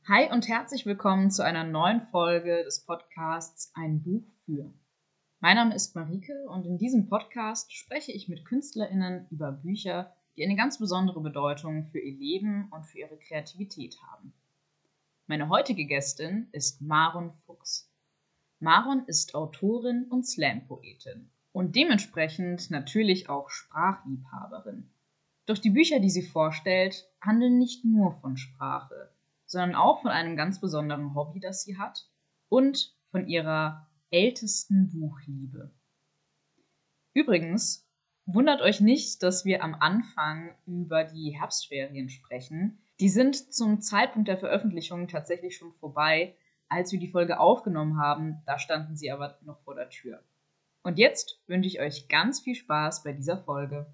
Hi und herzlich willkommen zu einer neuen Folge des Podcasts Ein Buch für. Mein Name ist Marike und in diesem Podcast spreche ich mit KünstlerInnen über Bücher, die eine ganz besondere Bedeutung für ihr Leben und für ihre Kreativität haben. Meine heutige Gästin ist Maren Fuchs. Maren ist Autorin und Slam-Poetin und dementsprechend natürlich auch Sprachliebhaberin. Doch die Bücher, die sie vorstellt, handeln nicht nur von Sprache, sondern auch von einem ganz besonderen Hobby, das sie hat und von ihrer ältesten Buchliebe. Übrigens, wundert euch nicht, dass wir am Anfang über die Herbstferien sprechen. Die sind zum Zeitpunkt der Veröffentlichung tatsächlich schon vorbei. Als wir die Folge aufgenommen haben, da standen sie aber noch vor der Tür. Und jetzt wünsche ich euch ganz viel Spaß bei dieser Folge.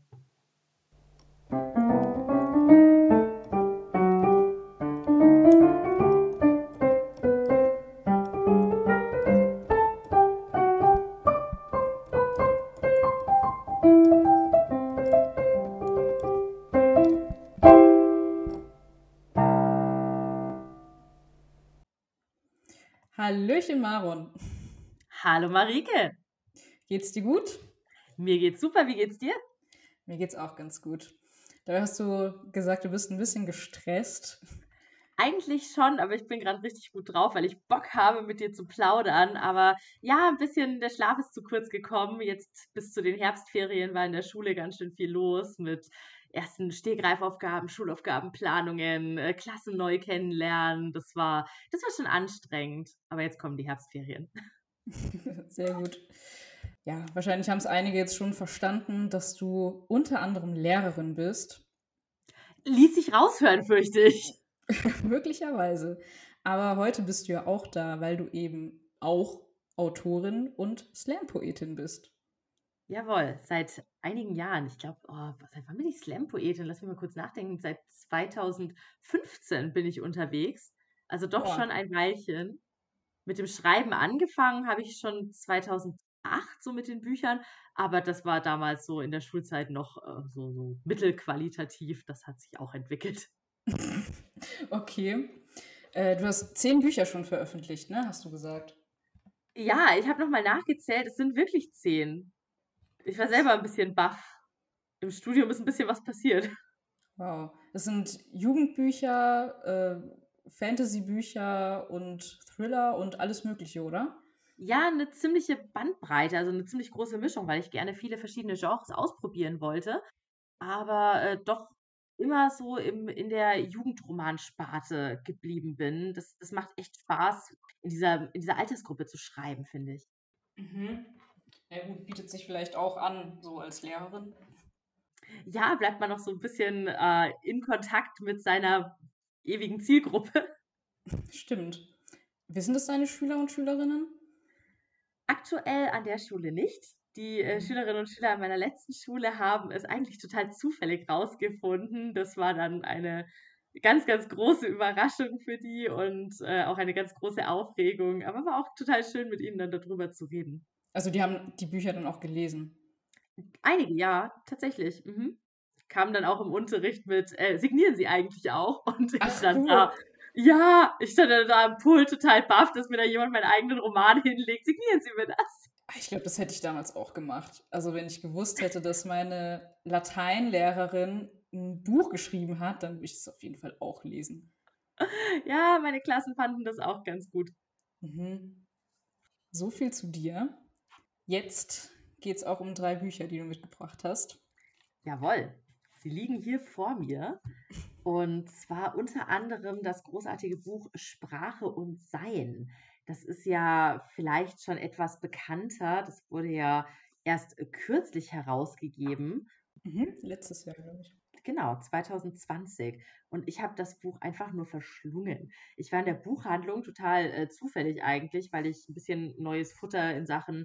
Hallöchen, Maron. Hallo Marike. Geht's dir gut? Mir geht's super, wie geht's dir? Mir geht's auch ganz gut. Dabei hast du gesagt, du bist ein bisschen gestresst. Eigentlich schon, aber ich bin gerade richtig gut drauf, weil ich Bock habe, mit dir zu plaudern. Aber ja, ein bisschen der Schlaf ist zu kurz gekommen. Jetzt bis zu den Herbstferien war in der Schule ganz schön viel los mit ersten Stegreifaufgaben, Schulaufgaben, Planungen, Klassen neu kennenlernen. Das war schon anstrengend. Aber jetzt kommen die Herbstferien. Sehr gut. Ja, wahrscheinlich haben es einige jetzt schon verstanden, dass du unter anderem Lehrerin bist. Ließ sich raushören, fürchte ich. Möglicherweise. Aber heute bist du ja auch da, weil du eben auch Autorin und Slam-Poetin bist. Jawohl, seit einigen Jahren. Ich glaube, seit wann bin ich Slam-Poetin? Lass mich mal kurz nachdenken. Seit 2015 bin ich unterwegs. Also doch Boah, schon ein Weilchen. Mit dem Schreiben angefangen habe ich schon 2008 so mit den Büchern, aber das war damals so in der Schulzeit noch so mittelqualitativ. Das hat sich auch entwickelt. okay. Du hast 10 Bücher schon veröffentlicht, ne? Hast du gesagt. Ja, ich habe nochmal nachgezählt. Es sind wirklich 10. Ich war selber ein bisschen baff. Im Studium ist ein bisschen was passiert. Wow. Es sind Jugendbücher, Fantasy-Bücher und Thriller und alles Mögliche, oder? Ja, eine ziemliche Bandbreite, also eine ziemlich große Mischung, weil ich gerne viele verschiedene Genres ausprobieren wollte, aber, doch immer so in der Jugendromansparte geblieben bin. Das macht echt Spaß, in dieser Altersgruppe zu schreiben, finde ich. Mhm. Ja gut, bietet sich vielleicht auch an, so als Lehrerin. Ja, bleibt man noch so ein bisschen, in Kontakt mit seiner ewigen Zielgruppe. Stimmt. Wissen das deine Schüler und Schülerinnen? Aktuell an der Schule nicht. Die, Mhm. Schülerinnen und Schüler an meiner letzten Schule haben es eigentlich total zufällig rausgefunden. Das war dann eine ganz, ganz große Überraschung für die und, auch eine ganz große Aufregung, aber war auch total schön, mit ihnen dann darüber zu reden. Also die haben die Bücher dann auch gelesen. Einige, ja, tatsächlich. Mhm. Kamen dann auch im Unterricht mit: „Signieren Sie eigentlich auch?“ Und ich Ach stand cool. da ja, ich stand dann da am Pult total baff, dass mir da jemand meinen eigenen Roman hinlegt. „Signieren Sie mir das?“ Ich glaube, das hätte ich damals auch gemacht. Also wenn ich gewusst hätte, dass meine Lateinlehrerin ein Buch geschrieben hat, dann würde ich es auf jeden Fall auch lesen. Ja, meine Klassen fanden das auch ganz gut. Mhm. So viel zu dir. Jetzt geht es auch um 3 Bücher, die du mitgebracht hast. Jawohl, sie liegen hier vor mir. Und zwar unter anderem das großartige Buch Sprache und Sein. Das ist ja vielleicht schon etwas bekannter. Das wurde ja erst kürzlich herausgegeben. Mhm. Letztes Jahr, glaube ich. Genau, 2020. Und ich habe das Buch einfach nur verschlungen. Ich war in der Buchhandlung total zufällig eigentlich, weil ich ein bisschen neues Futter in Sachen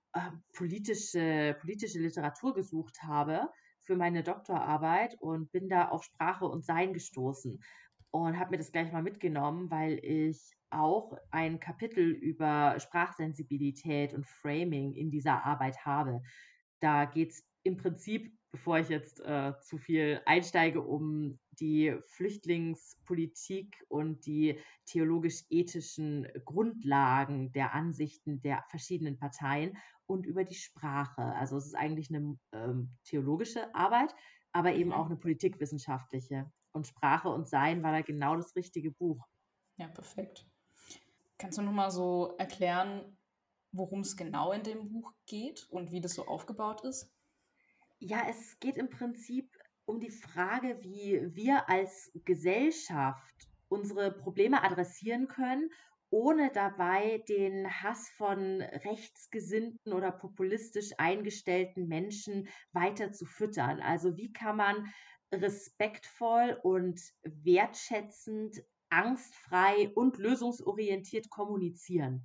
politische Literatur gesucht habe für meine Doktorarbeit und bin da auf Sprache und Sein gestoßen und habe mir das gleich mal mitgenommen, weil ich auch ein Kapitel über Sprachsensibilität und Framing in dieser Arbeit habe. Da geht es im Prinzip, bevor ich jetzt zu viel einsteige, um die Flüchtlingspolitik und die theologisch-ethischen Grundlagen der Ansichten der verschiedenen Parteien und über die Sprache. Also es ist eigentlich eine theologische Arbeit, aber eben auch Mhm. eine politikwissenschaftliche. Und Sprache und Sein war da genau das richtige Buch. Ja, perfekt. Kannst du noch mal so erklären, worum es genau in dem Buch geht und wie das so aufgebaut ist? Ja, es geht im Prinzip um die Frage, wie wir als Gesellschaft unsere Probleme adressieren können, ohne dabei den Hass von rechtsgesinnten oder populistisch eingestellten Menschen weiter zu füttern. Also wie kann man respektvoll und wertschätzend, angstfrei und lösungsorientiert kommunizieren?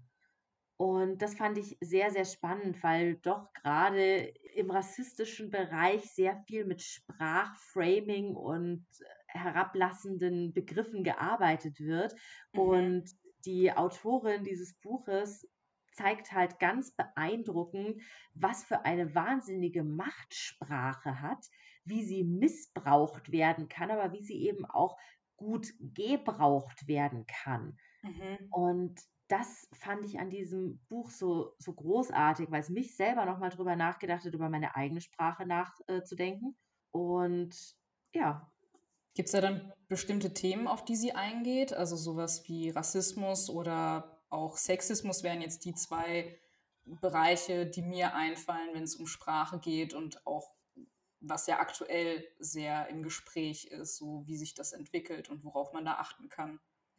Und das fand ich sehr, sehr spannend, weil doch gerade im rassistischen Bereich sehr viel mit Sprachframing und herablassenden Begriffen gearbeitet wird. Mhm. Und die Autorin dieses Buches zeigt halt ganz beeindruckend, was für eine wahnsinnige Macht Sprache hat, wie sie missbraucht werden kann, aber wie sie eben auch gut gebraucht werden kann. Mhm. Und das fand ich an diesem Buch so großartig, weil es mich selber noch mal drüber nachgedacht hat, über meine eigene Sprache nachzudenken. Und ja, Gibt es da dann bestimmte Themen, auf die sie eingeht? Also sowas wie Rassismus oder auch Sexismus wären jetzt die zwei Bereiche, die mir einfallen, wenn es um Sprache geht und auch was ja aktuell sehr im Gespräch ist, so wie sich das entwickelt und worauf man da achten kann.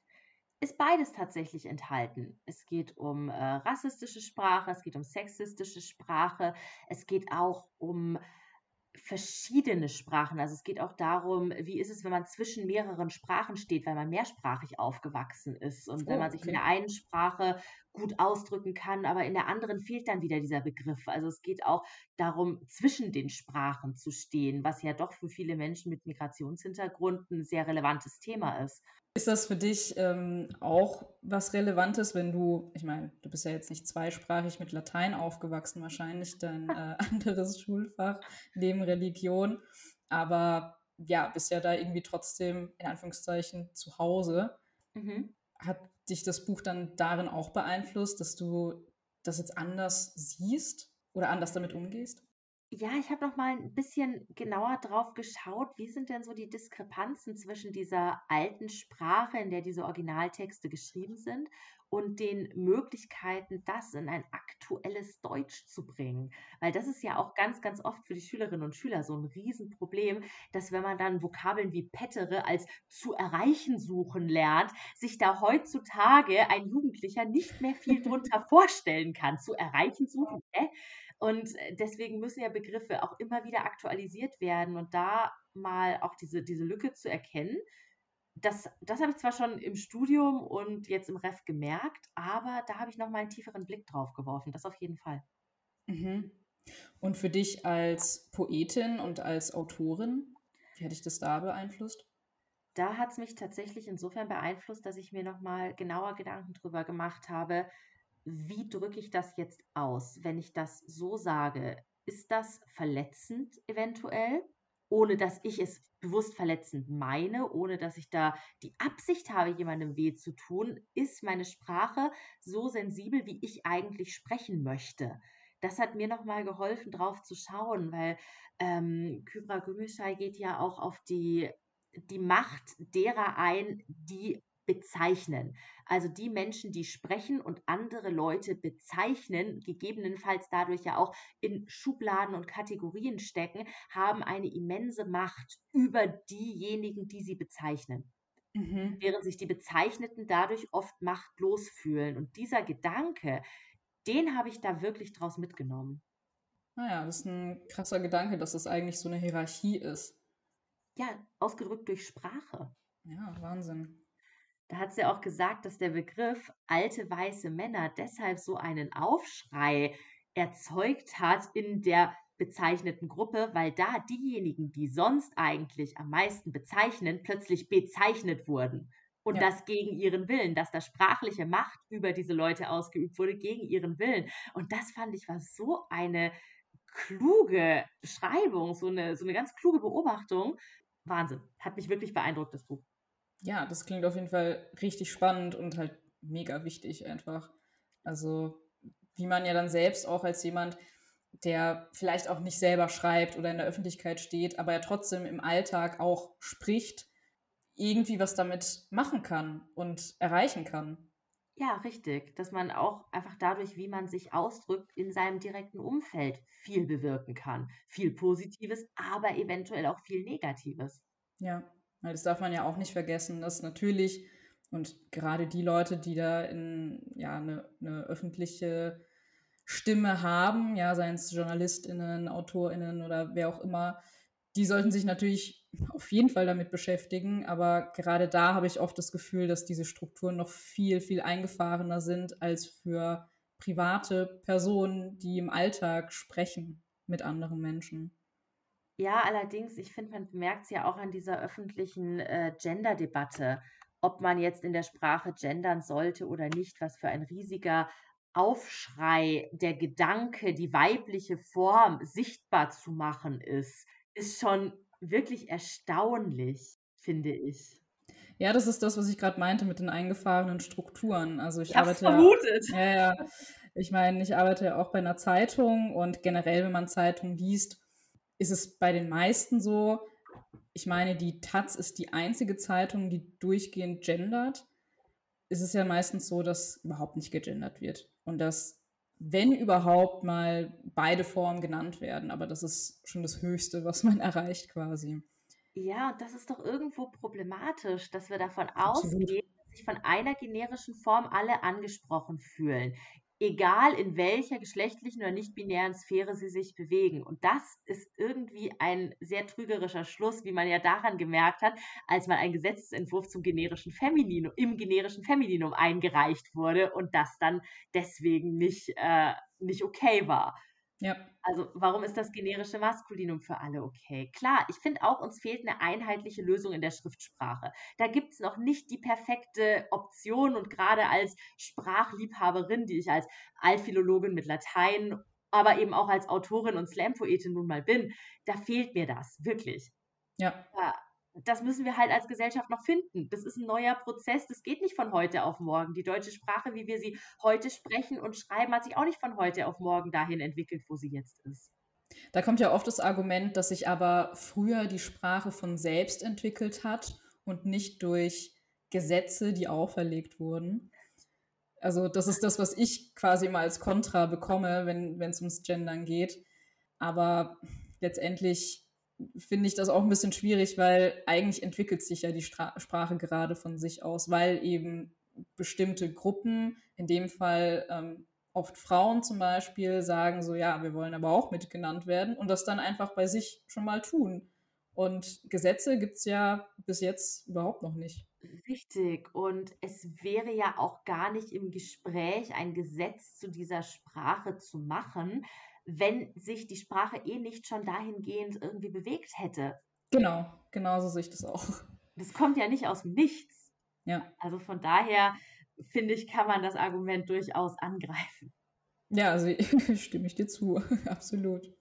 ist beides tatsächlich enthalten. Es geht um rassistische Sprache, es geht um sexistische Sprache, es geht auch um verschiedene Sprachen. Also es geht auch darum, wie ist es, wenn man zwischen mehreren Sprachen steht, weil man mehrsprachig aufgewachsen ist und wenn Oh, man sich in der okay. einen Sprache gut ausdrücken kann, aber in der anderen fehlt dann wieder dieser Begriff. Also es geht auch darum, zwischen den Sprachen zu stehen, was ja doch für viele Menschen mit Migrationshintergrund ein sehr relevantes Thema ist. Ist das für dich auch was Relevantes, wenn du, ich meine, du bist ja jetzt nicht zweisprachig mit Latein aufgewachsen, wahrscheinlich dein anderes Schulfach neben Religion, aber ja, bist ja da irgendwie trotzdem in Anführungszeichen zu Hause. Mhm. Hat dich das Buch dann darin auch beeinflusst, dass du das jetzt anders siehst oder anders damit umgehst? Ja, ich habe noch mal ein bisschen genauer drauf geschaut, wie sind denn so die Diskrepanzen zwischen dieser alten Sprache, in der diese Originaltexte geschrieben sind, und den Möglichkeiten, das in ein aktuelles Deutsch zu bringen. Weil das ist ja auch ganz, ganz oft für die Schülerinnen und Schüler so ein Riesenproblem, dass wenn man dann Vokabeln wie pettere als zu erreichen suchen lernt, sich da heutzutage ein Jugendlicher nicht mehr viel drunter vorstellen kann. Zu erreichen suchen, und deswegen müssen ja Begriffe auch immer wieder aktualisiert werden und da mal auch diese Lücke zu erkennen, das habe ich zwar schon im Studium und jetzt im Ref gemerkt, aber da habe ich noch mal einen tieferen Blick drauf geworfen, das auf jeden Fall. Mhm. Und für dich als Poetin und als Autorin, wie hat dich das da beeinflusst? Da hat es mich tatsächlich insofern beeinflusst, dass ich mir noch mal genauer Gedanken drüber gemacht habe, wie drücke ich das jetzt aus? Wenn ich das so sage, ist das verletzend eventuell, ohne dass ich es bewusst verletzend meine, ohne dass ich da die Absicht habe, jemandem weh zu tun? Ist meine Sprache so sensibel, wie ich eigentlich sprechen möchte? Das hat mir noch mal geholfen, drauf zu schauen, weil Kübra Gümüşay geht ja auch auf die Macht derer ein, die bezeichnen. Also die Menschen, die sprechen und andere Leute bezeichnen, gegebenenfalls dadurch ja auch in Schubladen und Kategorien stecken, haben eine immense Macht über diejenigen, die sie bezeichnen. Mhm. Während sich die Bezeichneten dadurch oft machtlos fühlen. Und dieser Gedanke, den habe ich da wirklich draus mitgenommen. Naja, das ist ein krasser Gedanke, dass es eigentlich so eine Hierarchie ist. Ja, ausgedrückt durch Sprache. Ja, Wahnsinn. Da hat sie auch gesagt, dass der Begriff alte weiße Männer deshalb so einen Aufschrei erzeugt hat in der bezeichneten Gruppe, weil da diejenigen, die sonst eigentlich am meisten bezeichnen, plötzlich bezeichnet wurden. Und Ja. das gegen ihren Willen, dass da sprachliche Macht über diese Leute ausgeübt wurde, gegen ihren Willen. Und das fand ich war so eine kluge Beschreibung, so eine ganz kluge Beobachtung, Wahnsinn. Hat mich wirklich beeindruckt, das Buch. Ja, das klingt auf jeden Fall richtig spannend und halt mega wichtig einfach. Also, wie man ja dann selbst auch als jemand, der vielleicht auch nicht selber schreibt oder in der Öffentlichkeit steht, aber ja trotzdem im Alltag auch spricht, irgendwie was damit machen kann und erreichen kann. Ja, richtig, dass man auch einfach dadurch, wie man sich ausdrückt, in seinem direkten Umfeld viel bewirken kann. Viel Positives, aber eventuell auch viel Negatives. Ja, weil das darf man ja auch nicht vergessen, dass natürlich und gerade die Leute, die da ja, eine öffentliche Stimme haben, ja, seien es JournalistInnen, AutorInnen oder wer auch immer, die sollten sich natürlich auf jeden Fall damit beschäftigen, aber gerade da habe ich oft das Gefühl, dass diese Strukturen noch viel, viel eingefahrener sind als für private Personen, die im Alltag sprechen mit anderen Menschen. Ja, allerdings, ich finde, man merkt es ja auch an dieser öffentlichen Gender-Debatte, ob man jetzt in der Sprache gendern sollte oder nicht, was für ein riesiger Aufschrei der Gedanke, die weibliche Form sichtbar zu machen ist schon wirklich erstaunlich, finde ich. Ja, das ist das, was ich gerade meinte mit den eingefahrenen Strukturen. Also Ich ich habe es arbeite ja, vermutet. ja, ja, ich meine, ich arbeite ja auch bei einer Zeitung und generell, wenn man Zeitungen liest, ist es bei den meisten so, ich meine, die Taz ist die einzige Zeitung, die durchgehend gendert. Es ist ja meistens so, dass überhaupt nicht gegendert wird und dass, wenn überhaupt, mal beide Formen genannt werden. Aber das ist schon das Höchste, was man erreicht quasi. Ja, und das ist doch irgendwo problematisch, dass wir davon Absolut. ausgehen, dass sich von einer generischen Form alle angesprochen fühlen, egal in welcher geschlechtlichen oder nicht-binären Sphäre sie sich bewegen. Und das ist irgendwie ein sehr trügerischer Schluss, wie man ja daran gemerkt hat, als mal ein Gesetzesentwurf im generischen Femininum eingereicht wurde und das dann deswegen nicht okay war. Ja. Also, warum ist das generische Maskulinum für alle okay? Klar, ich finde auch, uns fehlt eine einheitliche Lösung in der Schriftsprache. Da gibt's noch nicht die perfekte Option und gerade als Sprachliebhaberin, die ich als Altphilologin mit Latein, aber eben auch als Autorin und Slampoetin nun mal bin, da fehlt mir das, wirklich. Ja. Ja, das müssen wir halt als Gesellschaft noch finden. Das ist ein neuer Prozess, das geht nicht von heute auf morgen. Die deutsche Sprache, wie wir sie heute sprechen und schreiben, hat sich auch nicht von heute auf morgen dahin entwickelt, wo sie jetzt ist. Da kommt ja oft das Argument, dass sich aber früher die Sprache von selbst entwickelt hat und nicht durch Gesetze, die auferlegt wurden. Also das ist das, was ich quasi immer als Kontra bekomme, wenn es ums Gendern geht. Aber letztendlich finde ich das auch ein bisschen schwierig, weil eigentlich entwickelt sich ja die Sprache gerade von sich aus, weil eben bestimmte Gruppen, in dem Fall oft Frauen zum Beispiel, sagen so, ja, wir wollen aber auch mitgenannt werden und das dann einfach bei sich schon mal tun. Und Gesetze gibt es ja bis jetzt überhaupt noch nicht. Richtig. Und es wäre ja auch gar nicht im Gespräch, ein Gesetz zu dieser Sprache zu machen, wenn sich die Sprache eh nicht schon dahingehend irgendwie bewegt hätte. Genau, genauso sehe ich das auch. Das kommt ja nicht aus dem Nichts. Ja. Also von daher finde ich, kann man das Argument durchaus angreifen. Ja, also stimme ich dir zu, absolut.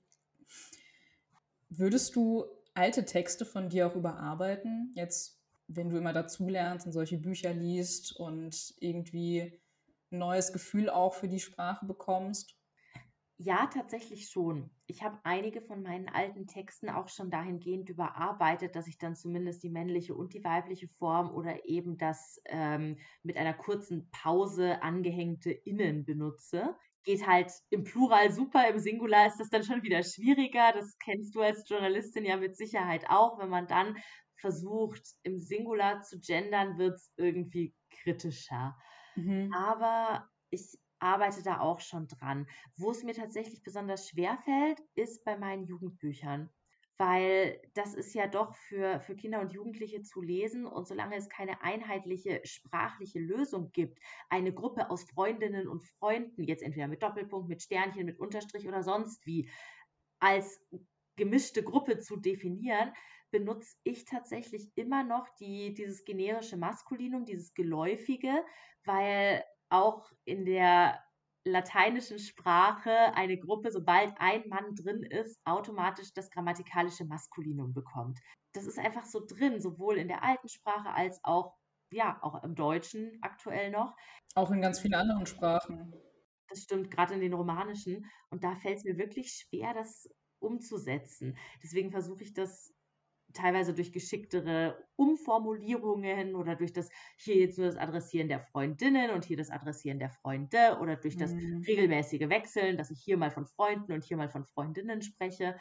Würdest du alte Texte von dir auch überarbeiten? Jetzt, wenn du immer dazulernst und solche Bücher liest und irgendwie ein neues Gefühl auch für die Sprache bekommst? Ja, tatsächlich schon. Ich habe einige von meinen alten Texten auch schon dahingehend überarbeitet, dass ich dann zumindest die männliche und die weibliche Form oder eben das mit einer kurzen Pause angehängte Innen benutze. Geht halt im Plural super, im Singular ist das dann schon wieder schwieriger. Das kennst du als Journalistin ja mit Sicherheit auch. Wenn man dann versucht, im Singular zu gendern, wird es irgendwie kritischer. Mhm. Aber ich arbeite da auch schon dran. Wo es mir tatsächlich besonders schwer fällt, ist bei meinen Jugendbüchern, weil das ist ja doch für Kinder und Jugendliche zu lesen und solange es keine einheitliche sprachliche Lösung gibt, eine Gruppe aus Freundinnen und Freunden, jetzt entweder mit Doppelpunkt, mit Sternchen, mit Unterstrich oder sonst wie, als gemischte Gruppe zu definieren, benutze ich tatsächlich immer noch dieses generische Maskulinum, dieses Geläufige, weil auch in der lateinischen Sprache eine Gruppe, sobald ein Mann drin ist, automatisch das grammatikalische Maskulinum bekommt. Das ist einfach so drin, sowohl in der alten Sprache als auch, ja, auch im Deutschen aktuell noch. Auch in ganz vielen anderen Sprachen. Das stimmt, gerade in den romanischen. Und da fällt es mir wirklich schwer, das umzusetzen. Deswegen versuche ich das teilweise durch geschicktere Umformulierungen oder durch das hier jetzt nur das Adressieren der Freundinnen und hier das Adressieren der Freunde oder durch das Mhm. regelmäßige Wechseln, dass ich hier mal von Freunden und hier mal von Freundinnen spreche.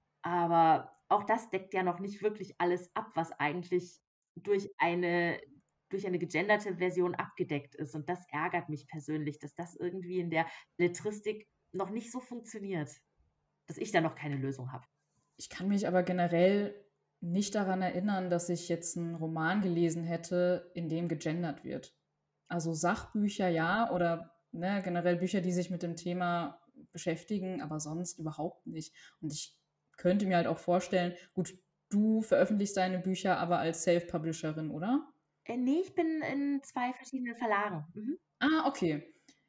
Aber auch das deckt ja noch nicht wirklich alles ab, was eigentlich durch eine gegenderte Version abgedeckt ist. Und das ärgert mich persönlich, dass das irgendwie in der Belletristik noch nicht so funktioniert, dass ich da noch keine Lösung habe. Ich kann mich aber generell nicht daran erinnern, dass ich jetzt einen Roman gelesen hätte, in dem gegendert wird. Also Sachbücher ja oder ne, generell Bücher, die sich mit dem Thema beschäftigen, aber sonst überhaupt nicht. Und ich könnte mir halt auch vorstellen, gut, du veröffentlichst deine Bücher aber als Self-Publisherin, oder? Nee, ich bin in 2 verschiedenen Verlagen. Mhm. Ah, okay.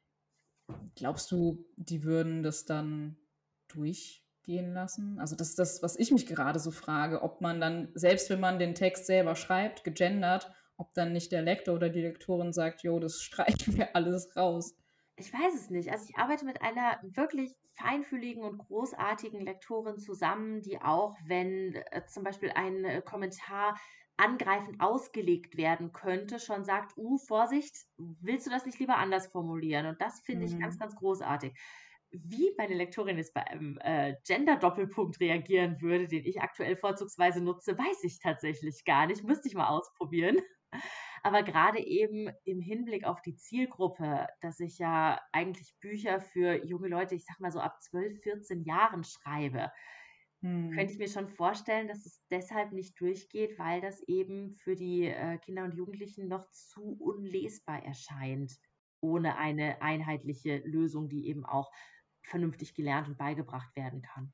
Glaubst du, die würden das dann durchgehen lassen? Also das ist das, was ich mich gerade so frage, ob man dann, selbst wenn man den Text selber schreibt, gegendert, ob dann nicht der Lektor oder die Lektorin sagt, jo, das streichen wir alles raus. Ich weiß es nicht. Also, ich arbeite mit einer wirklich feinfühligen und großartigen Lektorin zusammen, die auch, wenn, zum Beispiel ein, Kommentar angreifend ausgelegt werden könnte, schon sagt: Vorsicht, willst du das nicht lieber anders formulieren?“ Und das finde ich ganz, Mhm. ganz großartig. Wie meine Lektorin jetzt bei einem, Gender-Doppelpunkt reagieren würde, den ich aktuell vorzugsweise nutze, weiß ich tatsächlich gar nicht. Müsste ich mal ausprobieren. Aber gerade eben im Hinblick auf die Zielgruppe, dass ich ja eigentlich Bücher für junge Leute, ich sage mal so ab 12, 14 Jahren schreibe, könnte Hm. ich mir schon vorstellen, dass es deshalb nicht durchgeht, weil das eben für die, Kinder und Jugendlichen noch zu unlesbar erscheint, ohne eine einheitliche Lösung, die eben auch vernünftig gelernt und beigebracht werden kann.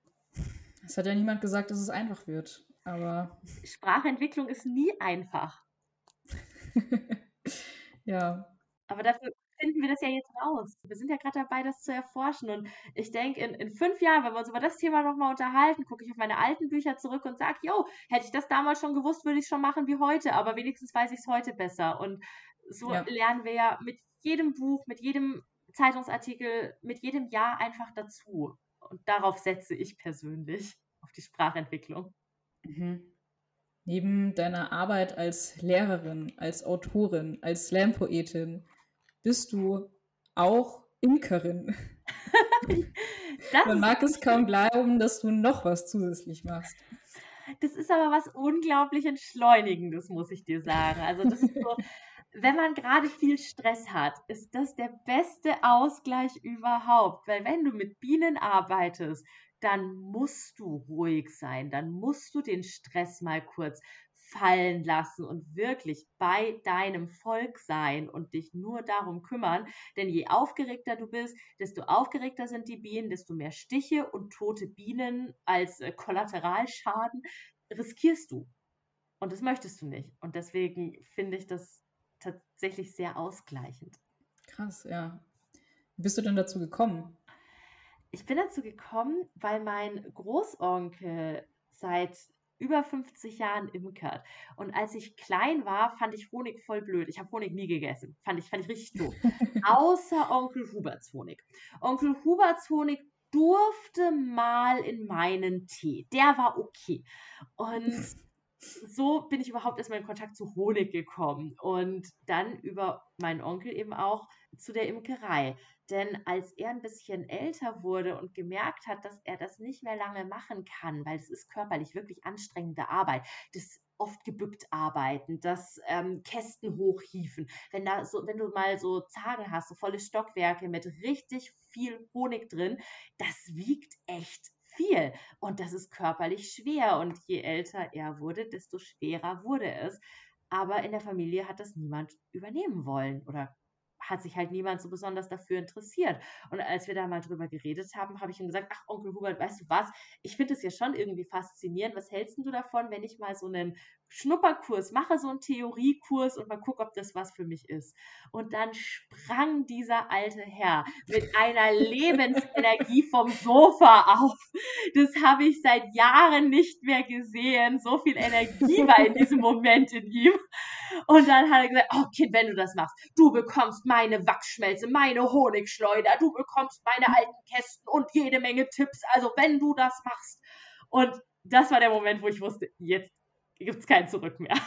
Es hat ja niemand gesagt, dass es einfach wird, aber Sprachentwicklung ist nie einfach, ja. aber dafür finden wir das ja jetzt raus. Wir sind ja gerade dabei, das zu erforschen und ich denke, in 5 Jahren, wenn wir uns über das Thema noch mal unterhalten, gucke ich auf meine alten Bücher zurück und sage: „Jo, hätte ich das damals schon gewusst, würde ich's schon machen wie heute, aber wenigstens weiß ich's heute besser.“ Und so Ja. lernen wir ja mit jedem Buch, mit jedem Zeitungsartikel, mit jedem Jahr einfach dazu. Und darauf setze ich persönlich, auf die Sprachentwicklung. Mhm. Neben deiner Arbeit als Lehrerin, als Autorin, als Slam-Poetin bist du auch Imkerin. Das Man ist mag es kaum glauben, dass du noch was zusätzlich machst. Das ist aber was unglaublich Entschleunigendes, muss ich dir sagen. Also, das ist so, wenn man gerade viel Stress hat, ist das der beste Ausgleich überhaupt. Weil wenn du mit Bienen arbeitest, dann musst du ruhig sein, dann musst du den Stress mal kurz fallen lassen und wirklich bei deinem Volk sein und dich nur darum kümmern. Denn je aufgeregter du bist, desto aufgeregter sind die Bienen, desto mehr Stiche und tote Bienen als, Kollateralschaden riskierst du. Und das möchtest du nicht. Und deswegen finde ich das tatsächlich sehr ausgleichend. Krass, ja. Wie bist du denn dazu gekommen? Ich bin dazu gekommen, weil mein Großonkel seit über 50 Jahren imkert. Und als ich klein war, fand ich Honig voll blöd. Ich habe Honig nie gegessen. Fand ich richtig doof. Außer Onkel Huberts Honig. Onkel Huberts Honig durfte mal in meinen Tee. Der war okay. Und so bin ich überhaupt erst mal in Kontakt zu Honig gekommen und dann über meinen Onkel eben auch zu der Imkerei. Denn als er ein bisschen älter wurde und gemerkt hat, dass er das nicht mehr lange machen kann, weil es ist körperlich wirklich anstrengende Arbeit, das oft gebückt arbeiten, das, Kästen hochhieven. Wenn du mal so Zagen hast, so volle Stockwerke mit richtig viel Honig drin, das wiegt echt viel. Und das ist körperlich schwer. Und je älter er wurde, desto schwerer wurde es. Aber in der Familie hat das niemand übernehmen wollen oder hat sich halt niemand so besonders dafür interessiert. Und als wir da mal drüber geredet haben, habe ich ihm gesagt, ach, Onkel Hubert, weißt du was? Ich finde es ja schon irgendwie faszinierend. Was hältst denn du davon, wenn ich mal so einen Schnupperkurs, mache so einen Theoriekurs und mal gucke, ob das was für mich ist. Und dann sprang dieser alte Herr mit einer Lebensenergie vom Sofa auf. Das habe ich seit Jahren nicht mehr gesehen. So viel Energie war in diesem Moment in ihm. Und dann hat er gesagt, oh Kind, wenn du das machst, du bekommst meine Wachsschmelze, meine Honigschleuder, du bekommst meine alten Kästen und jede Menge Tipps. Also wenn du das machst. Und das war der Moment, wo ich wusste, jetzt gibt es kein Zurück mehr.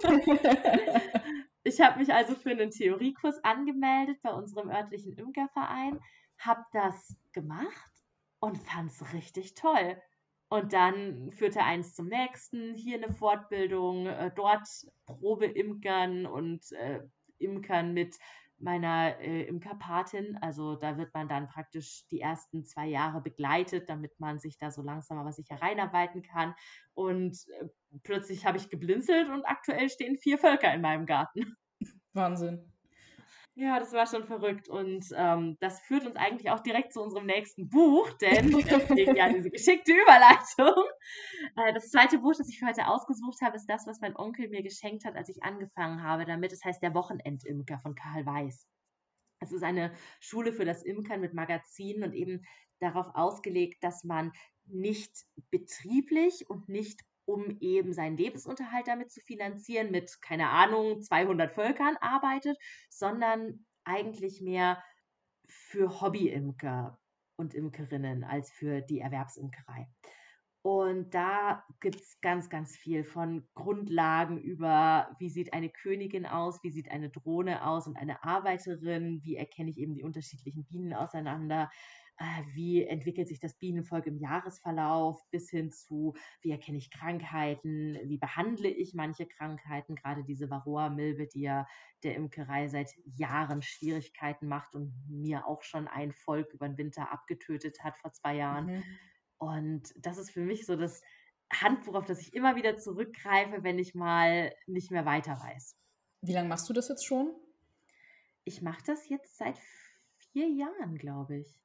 Ich habe mich also für einen Theoriekurs angemeldet bei unserem örtlichen Imkerverein, habe das gemacht und fand es richtig toll. Und dann führte eins zum nächsten, hier eine Fortbildung, dort Probeimkern und Imkern mit meiner Imkerpatin. Also da wird man dann praktisch die ersten 2 Jahre begleitet, damit man sich da so langsam aber sicher reinarbeiten kann. Und plötzlich habe ich geblinzelt und aktuell stehen 4 Völker in meinem Garten. Wahnsinn. Ja, das war schon verrückt und das führt uns eigentlich auch direkt zu unserem nächsten Buch, denn deswegen ja diese geschickte Überleitung. Das zweite Buch, das ich für heute ausgesucht habe, ist das, was mein Onkel mir geschenkt hat, als ich angefangen habe damit. Es heißt Der Wochenendimker von Karl Weiß. Es ist eine Schule für das Imkern mit Magazinen und eben darauf ausgelegt, dass man nicht betrieblich und nicht um eben seinen Lebensunterhalt damit zu finanzieren, mit, keine Ahnung, 200 Völkern arbeitet, sondern eigentlich mehr für Hobbyimker und Imkerinnen als für die Erwerbsimkerei. Und da gibt es ganz, ganz viel von Grundlagen über, wie sieht eine Königin aus, wie sieht eine Drohne aus und eine Arbeiterin, wie erkenne ich eben die unterschiedlichen Bienen auseinander, wie entwickelt sich das Bienenvolk im Jahresverlauf, bis hin zu, wie erkenne ich Krankheiten, wie behandle ich manche Krankheiten, gerade diese Varroa-Milbe, die ja der Imkerei seit Jahren Schwierigkeiten macht und mir auch schon ein Volk über den Winter abgetötet hat vor 2 Jahren. Mhm. Und das ist für mich so das Handbuch, auf das ich immer wieder zurückgreife, wenn ich mal nicht mehr weiter weiß. Wie lange machst du das jetzt schon? Ich mache das jetzt seit 4 Jahren, glaube ich.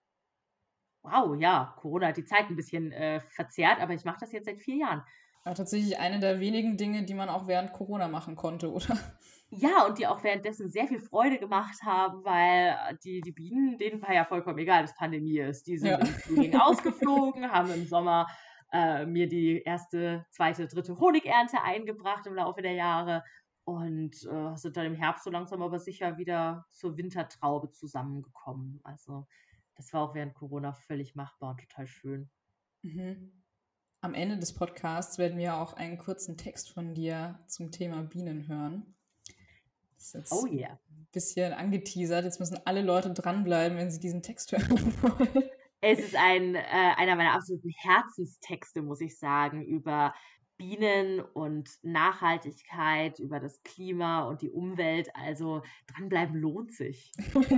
Wow, ja, Corona hat die Zeit ein bisschen verzerrt, aber ich mache das jetzt seit 4 Jahren. War tatsächlich eine der wenigen Dinge, die man auch während Corona machen konnte, oder? Ja, und die auch währenddessen sehr viel Freude gemacht haben, weil die Bienen, denen war ja vollkommen egal, dass Pandemie ist. Die sind Ja. im Frühling ausgeflogen, haben im Sommer mir die erste, zweite, dritte Honigernte eingebracht im Laufe der Jahre und sind dann im Herbst so langsam aber sicher wieder zur Wintertraube zusammengekommen. Also das war auch während Corona völlig machbar und total schön. Mhm. Am Ende des Podcasts werden wir auch einen kurzen Text von dir zum Thema Bienen hören. Das ist jetzt Oh yeah. ein bisschen angeteasert. Jetzt müssen alle Leute dranbleiben, wenn sie diesen Text hören wollen. Es ist einer meiner absoluten Herzenstexte, muss ich sagen, über Bienen und Nachhaltigkeit, über das Klima und die Umwelt. Also dranbleiben lohnt sich.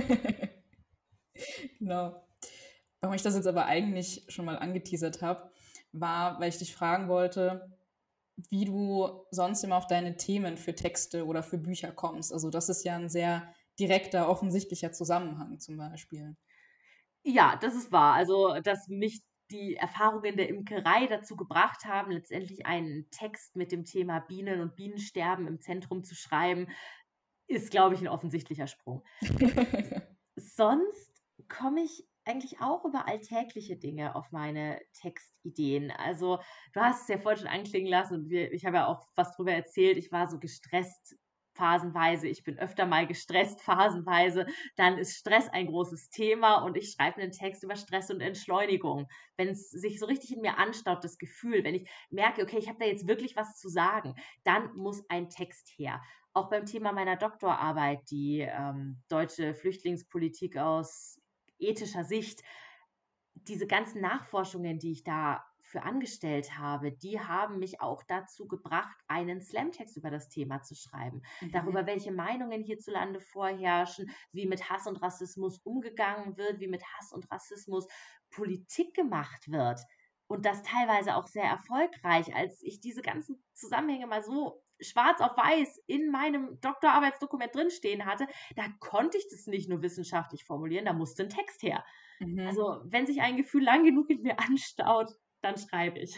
Genau. Warum ich das jetzt aber eigentlich schon mal angeteasert habe, war, weil ich dich fragen wollte, wie du sonst immer auf deine Themen für Texte oder für Bücher kommst. Also das ist ja ein sehr direkter, offensichtlicher Zusammenhang zum Beispiel. Ja, das ist wahr. Also, dass mich die Erfahrungen der Imkerei dazu gebracht haben, letztendlich einen Text mit dem Thema Bienen und Bienensterben im Zentrum zu schreiben, ist, glaube ich, ein offensichtlicher Sprung. Sonst komme ich eigentlich auch über alltägliche Dinge auf meine Textideen. Also, du hast es ja vorhin schon anklingen lassen und ich habe ja auch was drüber erzählt. Ich war so gestresst phasenweise. Ich bin öfter mal gestresst phasenweise. Dann ist Stress ein großes Thema und ich schreibe einen Text über Stress und Entschleunigung. Wenn es sich so richtig in mir anstaut, das Gefühl, wenn ich merke, okay, ich habe da jetzt wirklich was zu sagen, dann muss ein Text her. Auch beim Thema meiner Doktorarbeit, die deutsche Flüchtlingspolitik aus ethischer Sicht, diese ganzen Nachforschungen, die ich dafür angestellt habe, die haben mich auch dazu gebracht, einen Slamtext über das Thema zu schreiben. Darüber, welche Meinungen hierzulande vorherrschen, wie mit Hass und Rassismus umgegangen wird, wie mit Hass und Rassismus Politik gemacht wird. Und das teilweise auch sehr erfolgreich, als ich diese ganzen Zusammenhänge mal so schwarz auf weiß in meinem Doktorarbeitsdokument drinstehen hatte, da konnte ich das nicht nur wissenschaftlich formulieren, da musste ein Text her. Mhm. Also, wenn sich ein Gefühl lang genug in mir anstaut, dann schreibe ich.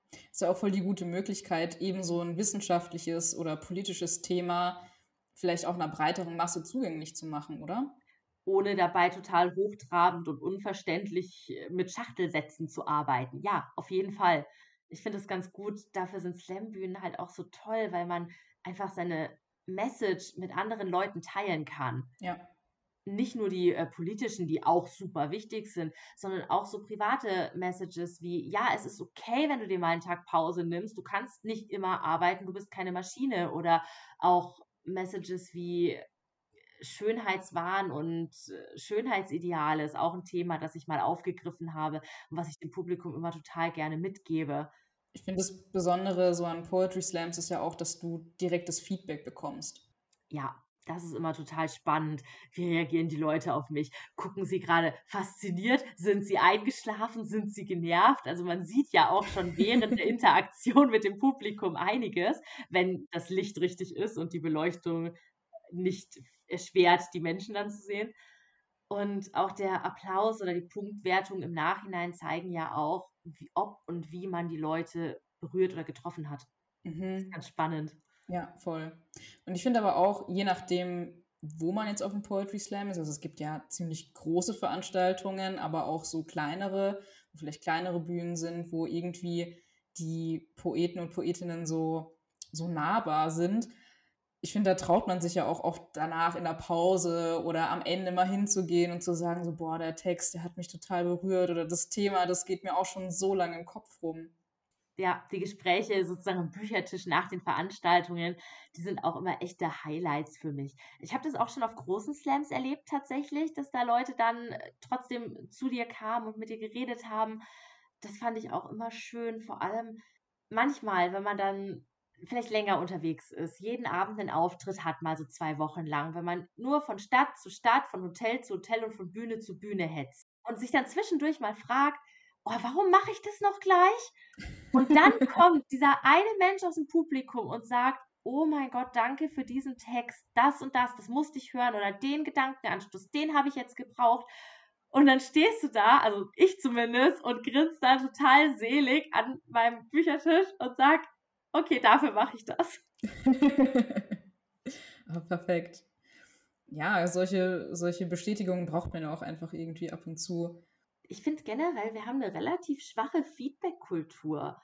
Ist ja auch voll die gute Möglichkeit, eben so ein wissenschaftliches oder politisches Thema vielleicht auch einer breiteren Masse zugänglich zu machen, oder? Ohne dabei total hochtrabend und unverständlich mit Schachtelsätzen zu arbeiten. Ja, auf jeden Fall. Ich finde es ganz gut. Dafür sind Slam-Bühnen halt auch so toll, weil man einfach seine Message mit anderen Leuten teilen kann. Ja. Nicht nur die politischen, die auch super wichtig sind, sondern auch so private Messages wie, ja, es ist okay, wenn du dir mal einen Tag Pause nimmst. Du kannst nicht immer arbeiten, du bist keine Maschine. Oder auch Messages wie Schönheitswahn und Schönheitsideale ist auch ein Thema, das ich mal aufgegriffen habe und was ich dem Publikum immer total gerne mitgebe. Ich finde, das Besondere so an Poetry Slams ist ja auch, dass du direktes Feedback bekommst. Ja, das ist immer total spannend. Wie reagieren die Leute auf mich? Gucken sie gerade fasziniert? Sind sie eingeschlafen? Sind sie genervt? Also, man sieht ja auch schon während der Interaktion mit dem Publikum einiges, wenn das Licht richtig ist und die Beleuchtung nicht erschwert, die Menschen dann zu sehen. Und auch der Applaus oder die Punktwertung im Nachhinein zeigen ja auch, ob und wie man die Leute berührt oder getroffen hat. Das ist Mhm. ganz spannend. Ja, voll. Und ich finde aber auch, je nachdem, wo man jetzt auf dem Poetry Slam ist, also es gibt ja ziemlich große Veranstaltungen, aber auch so kleinere, wo vielleicht kleinere Bühnen sind, wo irgendwie die Poeten und Poetinnen so nahbar sind. Ich finde, da traut man sich ja auch oft danach in der Pause oder am Ende mal hinzugehen und zu sagen, so, boah, der Text, der hat mich total berührt oder das Thema, das geht mir auch schon so lange im Kopf rum. Ja, die Gespräche sozusagen am Büchertisch nach den Veranstaltungen, die sind auch immer echte Highlights für mich. Ich habe das auch schon auf großen Slams erlebt tatsächlich, dass da Leute dann trotzdem zu dir kamen und mit dir geredet haben. Das fand ich auch immer schön, vor allem manchmal, wenn man dann vielleicht länger unterwegs ist, jeden Abend einen Auftritt hat, mal so 2 Wochen lang, wenn man nur von Stadt zu Stadt, von Hotel zu Hotel und von Bühne zu Bühne hetzt und sich dann zwischendurch mal fragt: „Oh, warum mache ich das noch gleich?“ Und dann kommt dieser eine Mensch aus dem Publikum und sagt: „Oh mein Gott, danke für diesen Text. Das und das musste ich hören oder den Gedankenanstoß, den habe ich jetzt gebraucht.“ Und dann stehst du da, also ich zumindest, und grinst da total selig an meinem Büchertisch und sage: „Okay, dafür mache ich das.“ Ah, perfekt. Ja, solche Bestätigungen braucht man ja auch einfach irgendwie ab und zu. Ich finde generell, wir haben eine relativ schwache Feedback-Kultur.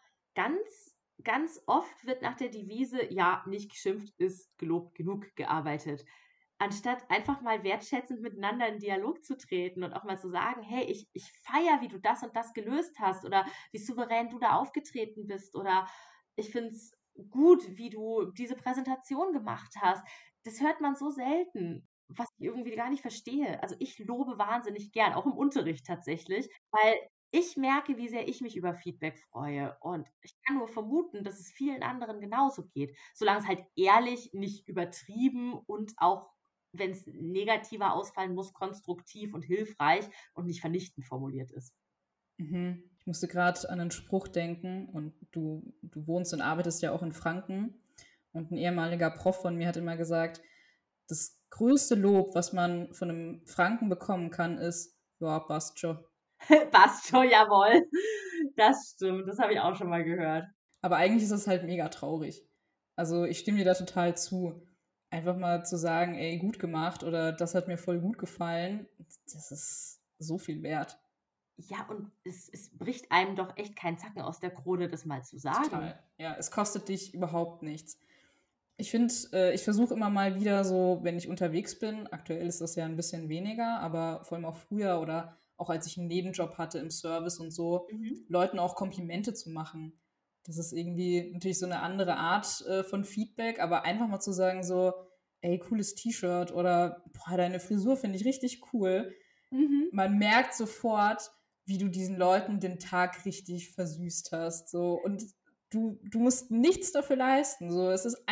Ganz oft wird nach der Devise: „Ja, nicht geschimpft ist gelobt genug“ gearbeitet. Anstatt einfach mal wertschätzend miteinander in Dialog zu treten und auch mal zu sagen: „Hey, ich feiere, wie du das und das gelöst hast“ oder „wie souverän du da aufgetreten bist“ oder „ich finde es gut, wie du diese Präsentation gemacht hast.“ Das hört man so selten, was ich irgendwie gar nicht verstehe. Also, ich lobe wahnsinnig gern, auch im Unterricht tatsächlich, weil ich merke, wie sehr ich mich über Feedback freue. Und ich kann nur vermuten, dass es vielen anderen genauso geht, solange es halt ehrlich, nicht übertrieben und auch, wenn es negativer ausfallen muss, konstruktiv und hilfreich und nicht vernichtend formuliert ist. Mhm. Ich musste gerade an einen Spruch denken und du wohnst und arbeitest ja auch in Franken. Und ein ehemaliger Prof von mir hat immer gesagt, das größte Lob, was man von einem Franken bekommen kann, ist, ja, passt schon. Passt schon, jawohl. Das stimmt, das habe ich auch schon mal gehört. Aber eigentlich ist es halt mega traurig. Also ich stimme dir da total zu. Einfach mal zu sagen, ey, gut gemacht oder das hat mir voll gut gefallen, das ist so viel wert. Ja, und es bricht einem doch echt kein Zacken aus der Krone, das mal zu sagen. Total. Ja, es kostet dich überhaupt nichts. Ich finde, ich versuche immer mal wieder so, wenn ich unterwegs bin, aktuell ist das ja ein bisschen weniger, aber vor allem auch früher oder auch als ich einen Nebenjob hatte im Service und so, Mhm. Leuten auch Komplimente zu machen. Das ist irgendwie natürlich so eine andere Art von Feedback, aber einfach mal zu sagen so, ey, cooles T-Shirt oder boah, deine Frisur finde ich richtig cool. Mhm. Man merkt sofort, wie du diesen Leuten den Tag richtig versüßt hast. So. Und du musst nichts dafür leisten. So. Es ist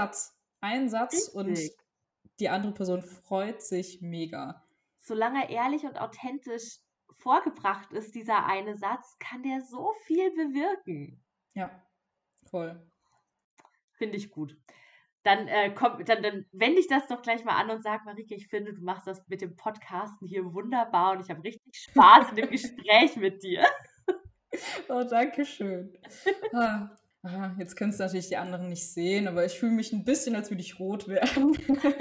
ein Satz und Richtig. die andere Person freut sich mega. Solange er ehrlich und authentisch vorgebracht ist, dieser eine Satz, kann der so viel bewirken. Ja, voll. Finde ich gut. Dann, dann wende ich das doch gleich mal an und sage: „Marike, ich finde, du machst das mit dem Podcasten hier wunderbar und ich habe richtig Spaß in dem Gespräch mit dir.“ Oh, danke schön. Jetzt können es natürlich die anderen nicht sehen, aber ich fühle mich ein bisschen, als würde ich rot werden.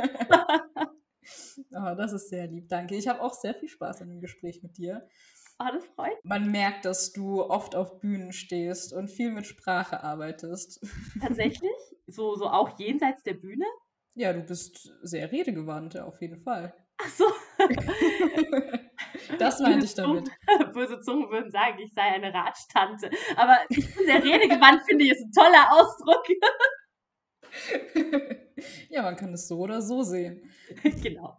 Oh, das ist sehr lieb, danke. Ich habe auch sehr viel Spaß an dem Gespräch mit dir. Oh, das freut mich Man merkt, dass du oft auf Bühnen stehst und viel mit Sprache arbeitest. tatsächlich. So auch jenseits der Bühne. Ja, du bist sehr redegewandt, ja, auf jeden Fall. Ach so. Das meinte ich damit. Böse Zungen würden sagen, ich sei eine Ratstante. Aber ich bin sehr redegewandt, finde ich, ist ein toller Ausdruck. Ja, man kann es so oder so sehen. Genau.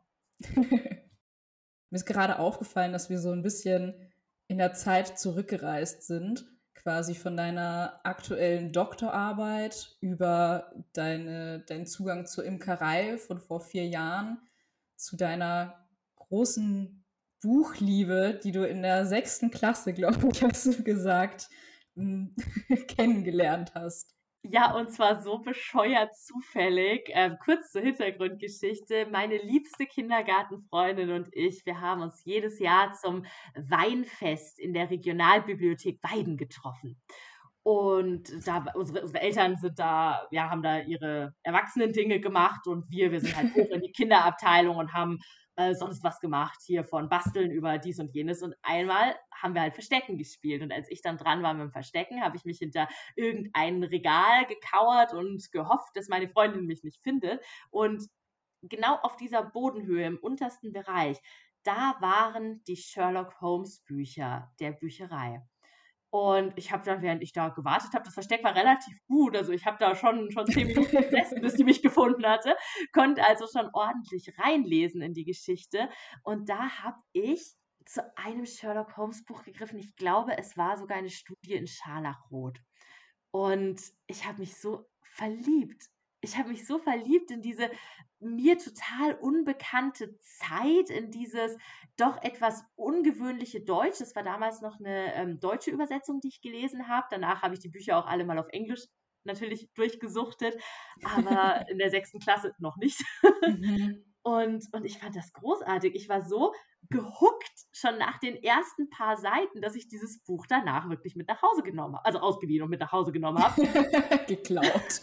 Mir ist gerade aufgefallen, dass wir so ein bisschen in der Zeit zurückgereist sind, quasi von deiner aktuellen Doktorarbeit über deinen Zugang zur Imkerei von vor 4 Jahren zu deiner großen Buchliebe, die du in der 6. Klasse, glaube ich, hast du gesagt, kennengelernt hast. Ja, und zwar so bescheuert zufällig. Kurz zur Hintergrundgeschichte. Meine liebste Kindergartenfreundin und ich, wir haben uns jedes Jahr zum Weinfest in der Regionalbibliothek Weiden getroffen. Und da, unsere Eltern sind da, ja, haben da ihre Erwachsenen-Dinge gemacht und wir sind halt hoch in die Kinderabteilung und haben sonst was gemacht, hier von Basteln über dies und jenes. Und einmal haben wir halt Verstecken gespielt. Und als ich dann dran war mit dem Verstecken, habe ich mich hinter irgendein Regal gekauert und gehofft, dass meine Freundin mich nicht findet. Und genau auf dieser Bodenhöhe im untersten Bereich, da waren die Sherlock Holmes Bücher der Bücherei. Und ich habe dann, während ich da gewartet habe, das Versteck war relativ gut, also ich habe da schon 10 Minuten gesessen, bis die mich gefunden hatte, konnte also schon ordentlich reinlesen in die Geschichte. Und da habe ich zu einem Sherlock Holmes Buch gegriffen. Ich glaube, es war sogar eine Studie in Scharlachrot. Und ich habe mich so verliebt. Ich habe mich so verliebt in diese mir total unbekannte Zeit, in dieses doch etwas ungewöhnliche Deutsch. Das war damals noch eine deutsche Übersetzung, die ich gelesen habe. Danach habe ich die Bücher auch alle mal auf Englisch natürlich durchgesuchtet, aber in der 6. Klasse noch nicht. Mhm. Und ich fand das großartig. Ich war so gehuckt schon nach den ersten paar Seiten, dass ich dieses Buch danach wirklich mit nach Hause genommen habe. Also ausgeliehen und mit nach Hause genommen habe. Geklaut.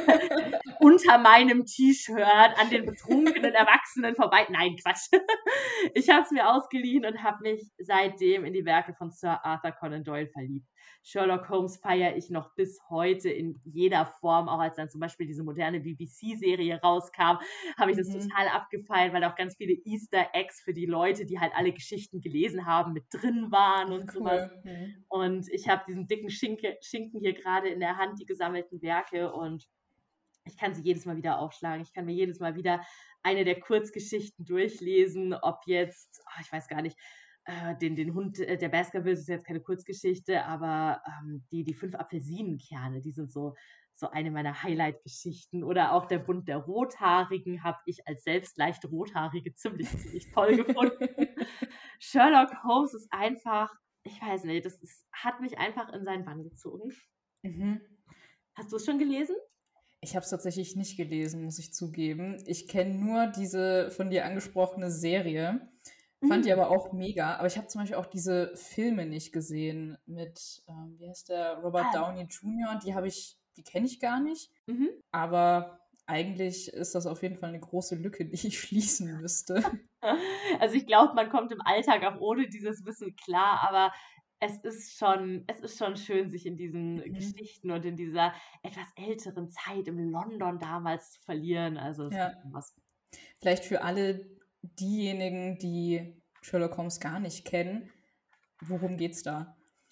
Unter meinem T-Shirt an den betrunkenen Erwachsenen vorbei. Nein, Quatsch. Ich habe es mir ausgeliehen und habe mich seitdem in die Werke von Sir Arthur Conan Doyle verliebt. Sherlock Holmes feiere ich noch bis heute in jeder Form, auch als dann zum Beispiel diese moderne BBC-Serie rauskam, habe ich das total abgefeiert, weil auch ganz viele Easter Eggs für die Leute, die halt alle Geschichten gelesen haben, mit drin waren und sowas. Cool. Mhm. Und ich habe diesen dicken Schinken hier gerade in der Hand, die gesammelten Werke, und ich kann sie jedes Mal wieder aufschlagen. Ich kann mir jedes Mal wieder eine der Kurzgeschichten durchlesen, ob jetzt, ich weiß gar nicht, den Hund der Baskervilles ist jetzt keine Kurzgeschichte, aber die 5 Apfelsinenkerne, die sind so eine meiner Highlight-Geschichten. Oder auch der Bund der Rothaarigen habe ich als selbst leicht Rothaarige ziemlich toll gefunden. Sherlock Holmes ist einfach, ich weiß nicht, hat mich einfach in seinen Bann gezogen. Mhm. Hast du es schon gelesen? Ich habe es tatsächlich nicht gelesen, muss ich zugeben. Ich kenne nur diese von dir angesprochene Serie. Fand die aber auch mega. Aber ich habe zum Beispiel auch diese Filme nicht gesehen mit, wie heißt der, Robert Downey Jr. Die kenne ich gar nicht. Mhm. Aber eigentlich ist das auf jeden Fall eine große Lücke, die ich schließen müsste. Also ich glaube, man kommt im Alltag auch ohne dieses Wissen klar, aber es ist schon schön, sich in diesen Geschichten und in dieser etwas älteren Zeit im London damals zu verlieren. Also es hat Ja. schon was. Vielleicht für alle diejenigen, die Sherlock Holmes gar nicht kennen, worum geht's da?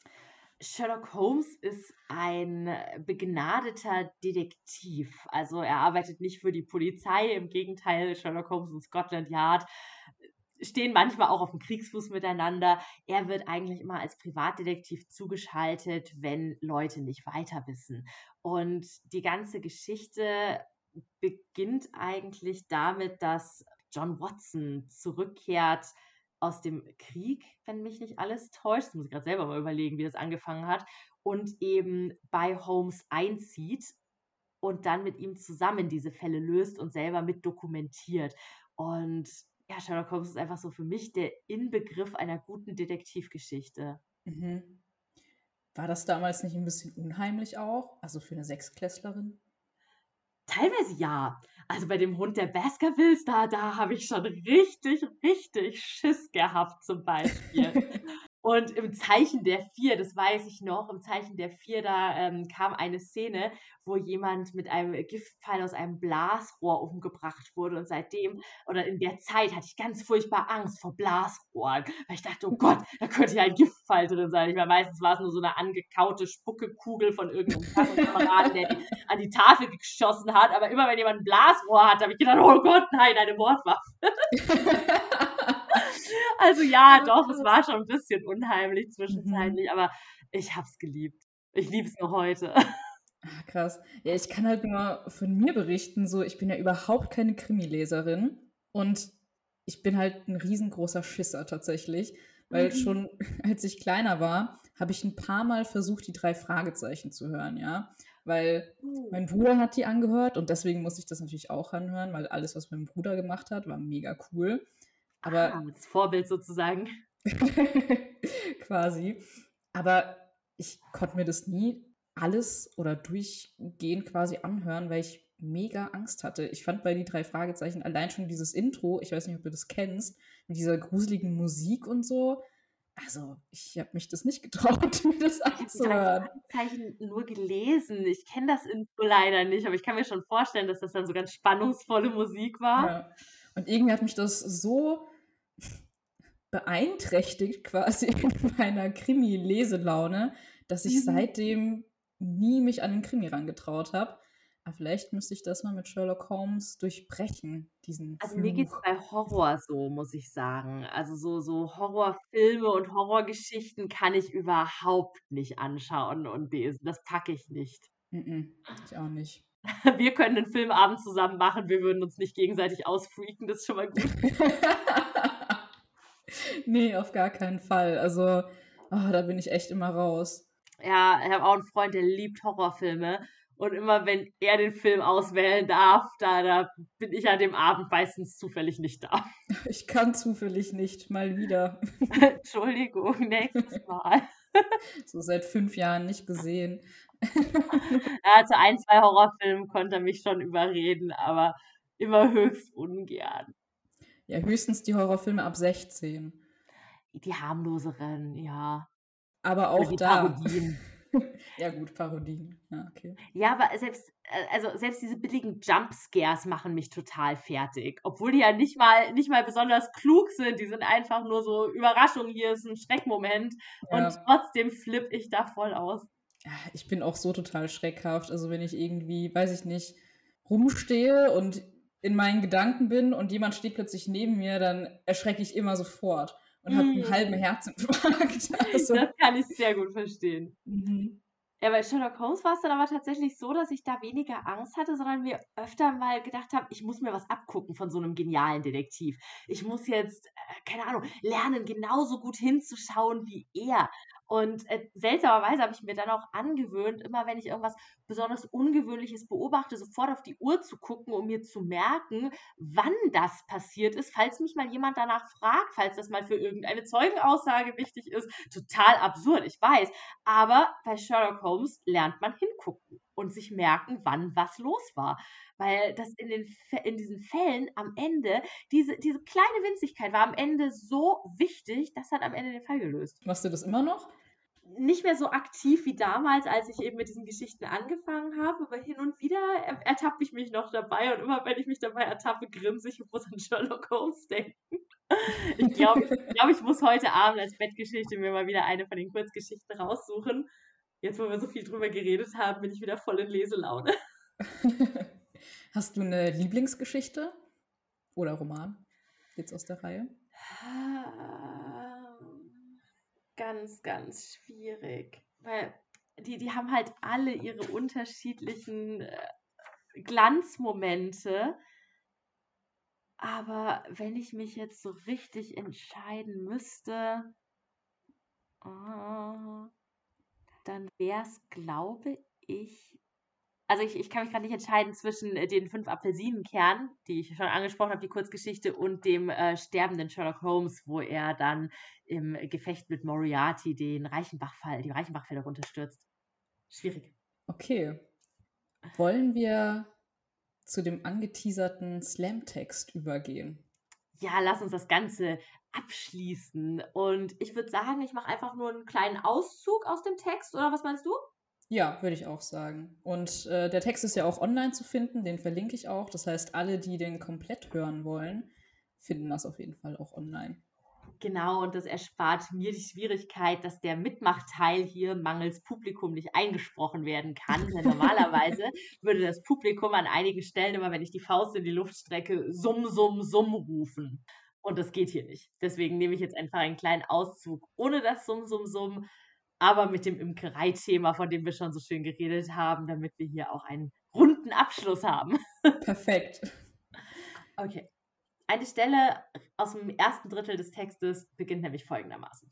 Sherlock Holmes ist ein begnadeter Detektiv. Also er arbeitet nicht für die Polizei, im Gegenteil, Sherlock Holmes und Scotland Yard stehen manchmal auch auf dem Kriegsfuß miteinander. Er wird eigentlich immer als Privatdetektiv zugeschaltet, wenn Leute nicht weiter wissen. Und die ganze Geschichte beginnt eigentlich damit, dass John Watson zurückkehrt aus dem Krieg, wenn mich nicht alles täuscht. Das muss ich gerade selber mal überlegen, wie das angefangen hat. Und eben bei Holmes einzieht und dann mit ihm zusammen diese Fälle löst und selber mit dokumentiert. Und ja, Sherlock Holmes ist einfach so für mich der Inbegriff einer guten Detektivgeschichte. Mhm. War das damals nicht ein bisschen unheimlich auch? Also für eine Sechsklässlerin? Teilweise ja. Also bei dem Hund der Baskervilles, da habe ich schon richtig, richtig Schiss gehabt zum Beispiel. Und im Zeichen der 4, das weiß ich noch, im Zeichen der 4, da kam eine Szene, wo jemand mit einem Giftpfeil aus einem Blasrohr umgebracht wurde. Und seitdem oder in der Zeit hatte ich ganz furchtbar Angst vor Blasrohren, weil ich dachte, oh Gott, da könnte ja ein Giftpfeil drin sein. Ich meine, meistens war es nur so eine angekaute Spuckekugel von irgendeinem Klassenkameraden, der die an die Tafel geschossen hat. Aber immer wenn jemand ein Blasrohr hat, habe ich gedacht, oh Gott, nein, eine Mordwaffe. Also ja, Oh, doch, es krass. war schon ein bisschen unheimlich Mhm. zwischenzeitlich, aber ich habe es geliebt. Ich liebe es noch heute. Ah, krass. Ja, ich kann halt nur von mir berichten, so, ich bin ja überhaupt keine Krimileserin und ich bin halt ein riesengroßer Schisser tatsächlich, weil Mhm. schon als ich kleiner war, habe ich ein paar Mal versucht, die 3 Fragezeichen zu hören, ja, weil Oh. mein Bruder hat die angehört und deswegen musste ich das natürlich auch anhören, weil alles, was mein Bruder gemacht hat, war mega cool. Aber Das Vorbild sozusagen. quasi. Aber ich konnte mir das nie alles oder durchgehend quasi anhören, weil ich mega Angst hatte. Ich fand bei die 3 Fragezeichen allein schon dieses Intro, ich weiß nicht, ob du das kennst, mit dieser gruseligen Musik und so. Also, ich habe mich das nicht getraut, mir das Ich habe die 3 anzuhören. Fragezeichen nur gelesen. Ich kenne das Intro leider nicht, aber ich kann mir schon vorstellen, dass das dann so ganz spannungsvolle Musik war. Ja. Und irgendwie hat mich das so beeinträchtigt quasi in meiner Krimi-Leselaune, dass ich Mhm. seitdem nie mich an den Krimi rangetraut habe. Aber vielleicht müsste ich das mal mit Sherlock Holmes durchbrechen, diesen Also, mir geht's Fluch. bei Horror so, muss ich sagen. Also, so Horrorfilme und Horrorgeschichten kann ich überhaupt nicht anschauen und lesen. Das packe ich nicht. Mm-mm, ich auch nicht. Wir können 'nen Filmabend zusammen machen, wir würden uns nicht gegenseitig ausfreaken, das ist schon mal gut. Nee, auf gar keinen Fall. Also, da bin ich echt immer raus. Ja, ich habe auch 'n Freund, der liebt Horrorfilme und immer wenn er den Film auswählen darf, da bin ich an dem Abend meistens zufällig nicht da. Ich kann zufällig nicht, mal wieder. Entschuldigung, nächstes Mal. So seit 5 Jahren nicht gesehen. Ja, zu 1, 2 Horrorfilmen konnte er mich schon überreden, aber immer höchst ungern. Ja, höchstens die Horrorfilme ab 16. Die harmloseren, ja. Aber Oder auch die da. Parodien. Ja gut, Parodien. Ja, okay. Ja, aber selbst diese billigen Jumpscares machen mich total fertig. Obwohl die ja nicht mal besonders klug sind. Die sind einfach nur so: „Überraschung, hier ist 'n Schreckmoment." Und Ja. trotzdem flippe ich da voll aus. Ja, ich bin auch so total schreckhaft. Also, wenn ich irgendwie, weiß ich nicht, rumstehe und in meinen Gedanken bin und jemand steht plötzlich neben mir, dann erschrecke ich immer sofort und habe 'n halben Mhm. Herzinfarkt. Also, Das kann ich sehr gut verstehen. mhm. Ja, bei Sherlock Holmes war es dann aber tatsächlich so, dass ich da weniger Angst hatte, sondern mir öfter mal gedacht habe, ich muss mir was abgucken von so 'nem genialen Detektiv. Ich muss jetzt, keine Ahnung, lernen, genauso gut hinzuschauen wie er. Und, seltsamerweise habe ich mir dann auch angewöhnt, immer wenn ich irgendwas besonders Ungewöhnliches beobachte, sofort auf die Uhr zu gucken, um mir zu merken, wann das passiert ist, falls mich mal jemand danach fragt, falls das mal für irgendeine Zeugenaussage wichtig ist. Total absurd, ich weiß. Aber bei Sherlock Holmes lernt man hingucken und sich merken, wann was los war. Weil das in diesen Fällen am Ende diese kleine Winzigkeit war am Ende so wichtig, das hat am Ende den Fall gelöst. Machst du das immer noch? Nicht mehr so aktiv wie damals, als ich eben mit diesen Geschichten angefangen habe, aber hin und wieder ertappe ich mich noch dabei und immer wenn ich mich dabei ertappe, grinse ich und muss an Sherlock Holmes denken. Ich glaube, ich muss heute Abend als Bettgeschichte mir mal wieder eine von den Kurzgeschichten raussuchen. Jetzt, wo wir so viel drüber geredet haben, bin ich wieder voll in Leselaune. Hast du 'ne Lieblingsgeschichte oder Roman jetzt aus der Reihe? Ganz, ganz schwierig, weil die haben halt alle ihre unterschiedlichen, Glanzmomente. Aber wenn ich mich jetzt so richtig entscheiden müsste, äh, dann wäre es, glaube ich, Also ich kann mich gerade nicht entscheiden zwischen den 5 Apfelsinenkernen, die ich schon angesprochen habe, die Kurzgeschichte, und dem sterbenden Sherlock Holmes, wo er dann im Gefecht mit Moriarty die Reichenbachfälle runterstürzt. Schwierig. Okay. Wollen wir zu dem angeteaserten Slam-Text übergehen? Ja, lass uns das Ganze abschließen. Und ich würde sagen, ich mache einfach nur einen kleinen Auszug aus dem Text, oder was meinst du? Ja, würde ich auch sagen. Und der Text ist ja auch online zu finden, den verlinke ich auch. Das heißt, alle, die den komplett hören wollen, finden das auf jeden Fall auch online. Genau, und das erspart mir die Schwierigkeit, dass der Mitmachteil hier mangels Publikum nicht eingesprochen werden kann. Denn normalerweise würde das Publikum an einigen Stellen immer, wenn ich die Faust in die Luft strecke, Summ, Summ, Summ rufen. Und das geht hier nicht. Deswegen nehme ich jetzt einfach einen kleinen Auszug ohne das Summ, Summ, Summ, aber mit dem Imkereithema, von dem wir schon so schön geredet haben, damit wir hier auch einen runden Abschluss haben. Perfekt. Okay. Eine Stelle aus dem ersten Drittel des Textes beginnt nämlich folgendermaßen.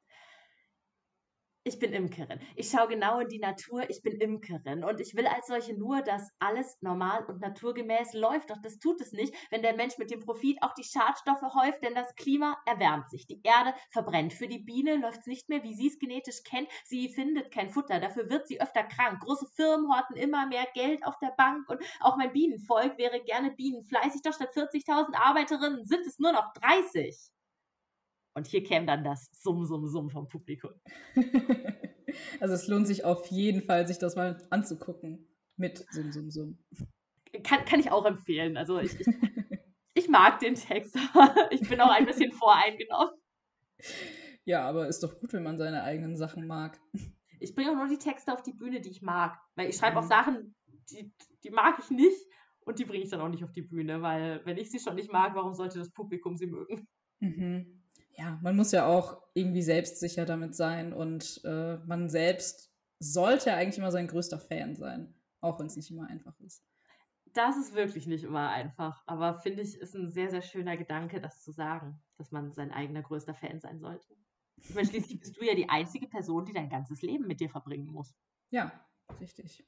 Ich bin Imkerin. Ich schaue genau in die Natur. Ich bin Imkerin. Und ich will als solche nur, dass alles normal und naturgemäß läuft. Doch das tut es nicht, wenn der Mensch mit dem Profit auch die Schadstoffe häuft, denn das Klima erwärmt sich. Die Erde verbrennt. Für die Biene läuft es nicht mehr, wie sie es genetisch kennt. Sie findet kein Futter. Dafür wird sie öfter krank. Große Firmen horten immer mehr Geld auf der Bank. Und auch mein Bienenvolk wäre gerne bienenfleißig. Doch statt 40.000 Arbeiterinnen sind es nur noch 30. Und hier käme dann das Summ, Summ, Summ vom Publikum. Also es lohnt sich auf jeden Fall, sich das mal anzugucken. Mit Summ, Summ, Summ. Kann ich auch empfehlen. Also ich mag den Text, aber ich bin auch ein bisschen voreingenommen. Ja, aber ist doch gut, wenn man seine eigenen Sachen mag. Ich bringe auch nur die Texte auf die Bühne, die ich mag. Weil ich schreibe auch Sachen, die mag ich nicht, und die bringe ich dann auch nicht auf die Bühne, weil wenn ich sie schon nicht mag, warum sollte das Publikum sie mögen? Mhm. Ja, man muss ja auch irgendwie selbstsicher damit sein und man selbst sollte eigentlich immer sein größter Fan sein, auch wenn es nicht immer einfach ist. Das ist wirklich nicht immer einfach, aber finde ich, ist ein sehr, sehr schöner Gedanke, das zu sagen, dass man sein eigener größter Fan sein sollte. Ich meine, schließlich bist du ja die einzige Person, die dein ganzes Leben mit dir verbringen muss. Ja, richtig.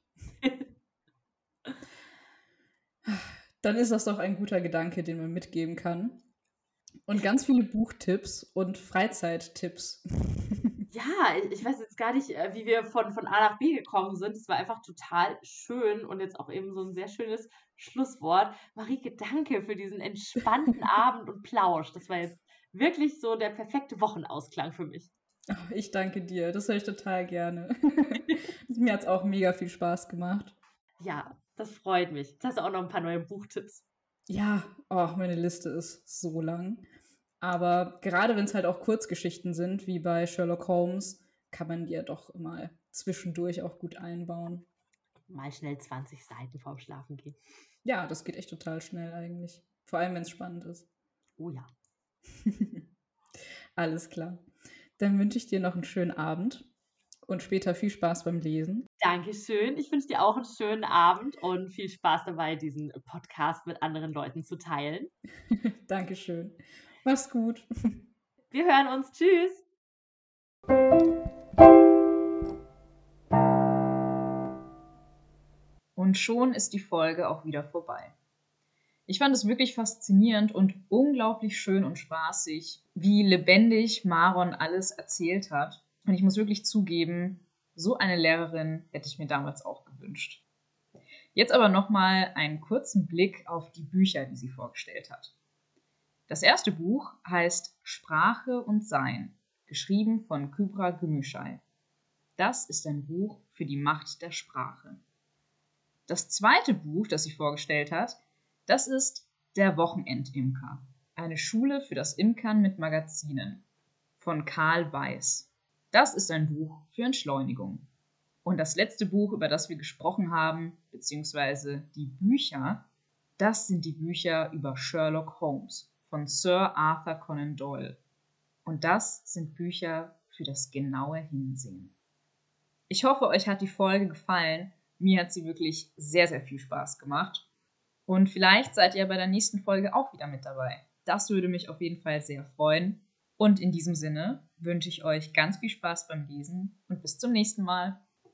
Dann ist das doch ein guter Gedanke, den man mitgeben kann. Und ganz viele Buchtipps und Freizeittipps. Ja, ich weiß jetzt gar nicht, wie wir von A nach B gekommen sind. Es war einfach total schön und jetzt auch eben so ein sehr schönes Schlusswort. Marike, danke für diesen entspannten Abend und Plausch. Das war jetzt wirklich so der perfekte Wochenausklang für mich. Ach, ich danke dir, das höre ich total gerne. Mir hat es auch mega viel Spaß gemacht. Ja, das freut mich. Jetzt hast du auch noch ein paar neue Buchtipps. Ja, oh, meine Liste ist so lang. Aber gerade wenn es halt auch Kurzgeschichten sind, wie bei Sherlock Holmes, kann man die ja doch immer zwischendurch auch gut einbauen. Mal schnell 20 Seiten vorm Schlafengehen. Ja, das geht echt total schnell eigentlich. Vor allem, wenn es spannend ist. Oh ja. Alles klar. Dann wünsche ich dir noch einen schönen Abend und später viel Spaß beim Lesen. Dankeschön. Ich wünsche dir auch einen schönen Abend und viel Spaß dabei, diesen Podcast mit anderen Leuten zu teilen. Dankeschön. Mach's gut. Wir hören uns. Tschüss. Und schon ist die Folge auch wieder vorbei. Ich fand es wirklich faszinierend und unglaublich schön und spaßig, wie lebendig Maron alles erzählt hat. Und ich muss wirklich zugeben, so eine Lehrerin hätte ich mir damals auch gewünscht. Jetzt aber nochmal einen kurzen Blick auf die Bücher, die sie vorgestellt hat. Das erste Buch heißt Sprache und Sein, geschrieben von Kübra Gümüşay. Das ist ein Buch für die Macht der Sprache. Das zweite Buch, das sie vorgestellt hat, das ist Der Wochenendimker, eine Schule für das Imkern mit Magazinen von Karl Weiß. Das ist ein Buch für Entschleunigung. Und das letzte Buch, über das wir gesprochen haben, beziehungsweise die Bücher, das sind die Bücher über Sherlock Holmes von Sir Arthur Conan Doyle. Und das sind Bücher für das genaue Hinsehen. Ich hoffe, euch hat die Folge gefallen. Mir hat sie wirklich sehr, sehr viel Spaß gemacht. Und vielleicht seid ihr bei der nächsten Folge auch wieder mit dabei. Das würde mich auf jeden Fall sehr freuen. Und in diesem Sinne wünsche ich euch ganz viel Spaß beim Lesen und bis zum nächsten Mal.